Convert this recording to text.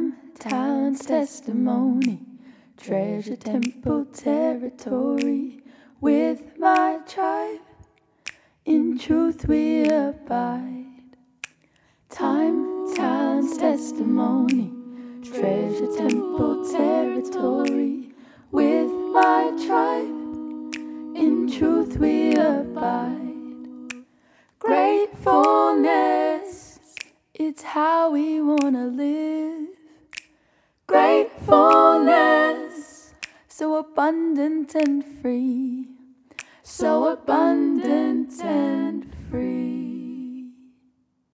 Time, talents, testimony, treasure temple territory. With my tribe, in truth we abide. Time, talents, testimony, treasure temple territory. With my tribe, in truth we abide. Gratefulness, it's how we wanna live. Gratefulness, so abundant and free, so abundant